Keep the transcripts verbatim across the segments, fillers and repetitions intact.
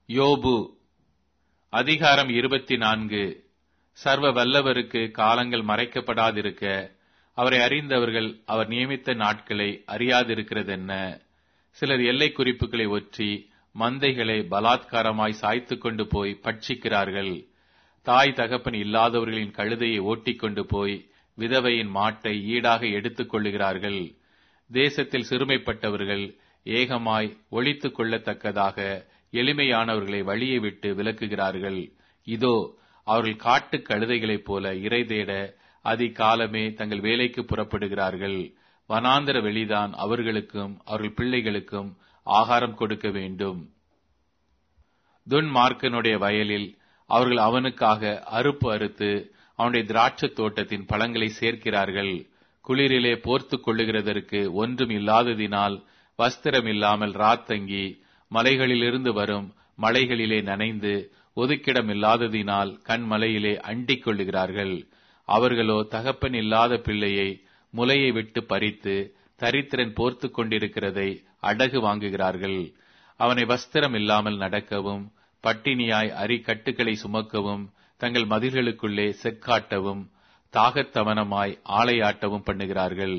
யோபு அதிகாரம் இருபத்தி நான்கு. சர்வ வல்லவருக்கு காலங்கள் மறைக்கப்படாதிருக்க, அவரை அறிந்தவர்கள் அவர் நியமித்த நாட்களை அறியாதிருக்கிறதென்ன? சிலர் எல்லை குறிப்புகளை ஒற்றி மந்தைகளை பலாத்காரமாய் சாய்த்து கொண்டு போய் பட்சிக்கிறார்கள். தாய் தகப்பன் இல்லாதவர்களின் கழுதையை ஓட்டிக்கொண்டு போய் விதவையின் மாட்டை ஈடாக எடுத்துக் கொள்ளுகிறார்கள். தேசத்தில் சிறுமைப்பட்டவர்கள் ஏகமாய் ஒழித்துக் கொள்ளத்தக்கதாக எளிமையானவர்களை வழியை விட்டு விலக்குகிறார்கள். இதோ, அவர்கள் காட்டுக் கழுதைகளைப் போல இரை தேட அதிகாலமே தங்கள் வேலைக்கு புறப்படுகிறார்கள். வனாந்தர வெளிதான் அவர்களுக்கும் அவர்கள் பிள்ளைகளுக்கும் ஆகாரம் கொடுக்க வேண்டும். துன்மார்க்கனுடைய வயலில் அவர்கள் அவனுக்காக அறுப்பு அறுத்து அவனுடைய திராட்சத் தோட்டத்தின் பழங்களை சேர்க்கிறார்கள். குளிரிலே போர்த்துக் கொள்ளுகிறதற்கு ஒன்றும் இல்லாததினால் வஸ்திரம் இல்லாமல் ராத்தங்கி மலைகளிலிருந்து வரும் மலைகளிலே நனைந்து ஒதுக்கிடம் இல்லாததினால் கண்மலையிலே அண்டிக் கொள்ளுகிறார்கள். அவர்களோ தகப்பன் இல்லாத பிள்ளையை முலையை விட்டு பறித்து தரித்திரன் போர்த்துக் கொண்டிருக்கிறதை அடகு வாங்குகிறார்கள். அவனை வஸ்திரம் இல்லாமல் நடக்கவும் பட்டினியாய் அரிக்கட்டுகளை சுமக்கவும் தங்கள் மதில்களுக்குள்ளே செக்காட்டவும் தாகத்தவனமாய் ஆளையாட்டவும் பண்ணுகிறார்கள்.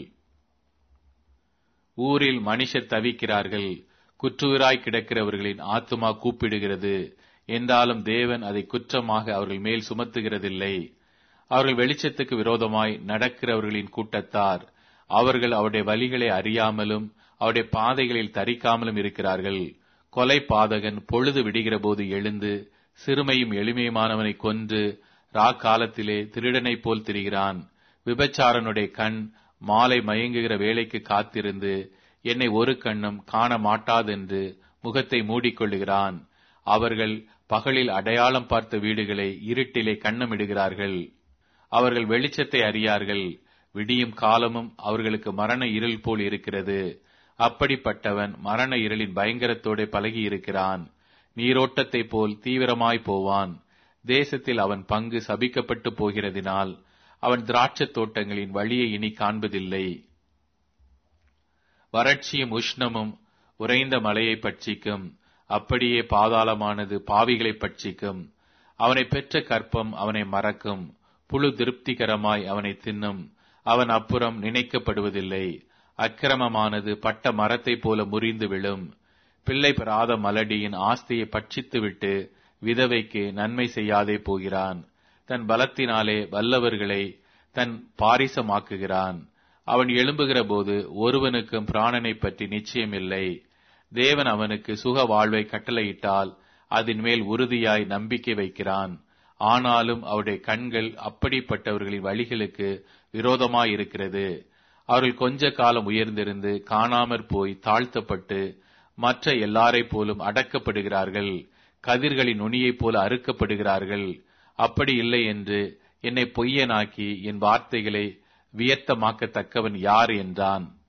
ஊரில் மனுஷர் தவிக்கிறார்கள். குற்றுயிராய் கிடக்கிறவர்களின் ஆத்துமா கூப்பிடுகிறது. என்றாலும் தேவன் அதை குற்றமாக அவர்கள் மேல் சுமத்துகிறதில்லை. அவர்கள் வெளிச்சத்துக்கு விரோதமாய் நடக்கிறவர்களின் கூட்டத்தார். அவர்கள் அவருடைய வழிகளை அறியாமலும் அவருடைய பாதைகளில் தரிக்காமலும் இருக்கிறார்கள். கொலை பாதகன் பொழுது விடுகிற போது எழுந்து சிறுமையும் எளிமையுமானவனை கொன்று ராக்காலத்திலே திருடனைப் போல் திரிகிறான். விபச்சாரனுடைய கண் மாலை மயங்குகிற வேளைக்கு காத்திருந்து என்னை ஒரு கண்ணும் காண மாட்டாதென்று முகத்தை மூடிக்கொள்ளுகிறான். அவர்கள் பகலில் அடையாளம் பார்த்த வீடுகளை இருட்டிலே கண்ணமிடுகிறார்கள். அவர்கள் வெளிச்சத்தை அறியார்கள். விடியும் காலமும் அவர்களுக்கு மரண இருள் போல் இருக்கிறது. அப்படிப்பட்டவன் மரண இருளின் பயங்கரத்தோடு பழகி இருக்கிறான். நீரோட்டத்தை போல் தீவிரமாய் போவான். தேசத்தில் அவன் பங்கு சபிக்கப்பட்டு போகிறதினால் அவன் திராட்சத் தோட்டங்களின் வழியை இனி காண்பதில்லை. வறட்சியும் உஷ்ணமும் உறைந்த மலையை பட்சிக்கும். அப்படியே பாதாளமானது பாவிகளை பட்சிக்கும். அவனை பெற்ற கற்பம் அவனை மறக்கும். புழு திருப்திகரமாய் அவனை தின்னும். அவன் அப்புறம் நினைக்கப்படுவதில்லை. அக்கிரமமானது பட்ட மரத்தை போல முறிந்து விழும். பிள்ளை பெறாத மலடியின் ஆஸ்தியை பட்சித்துவிட்டு விதவைக்கு நன்மை செய்யாதே போகிறான். தன் பலத்தினாலே வல்லவர்களை தன் பாரிசமாக்குகிறான். அவன் எழும்புகிற போது ஒருவனுக்கும் பிராணனை பற்றி நிச்சயமில்லை. தேவன் அவனுக்கு சுக வாழ்வை கட்டளையிட்டால் அதன் மேல் உறுதியாய் நம்பிக்கை வைக்கிறான். ஆனாலும் அவருடைய கண்கள் அப்படிப்பட்டவர்களின் வழிகளுக்கு விரோதமாயிருக்கிறது. அவர்கள் கொஞ்ச காலம் உயர்ந்திருந்து காணாமற் போய் தாழ்த்தப்பட்டு மற்ற எல்லாரைப் போலும் அடக்கப்படுகிறார்கள். கதிர்களின் நுனியைப் போல அறுக்கப்படுகிறார்கள். அப்படி இல்லை என்று என்னை பொய்யனாக்கி என் வார்த்தைகளை வியர்த்தமாக்கத்தக்கவன் யார் என்றான்.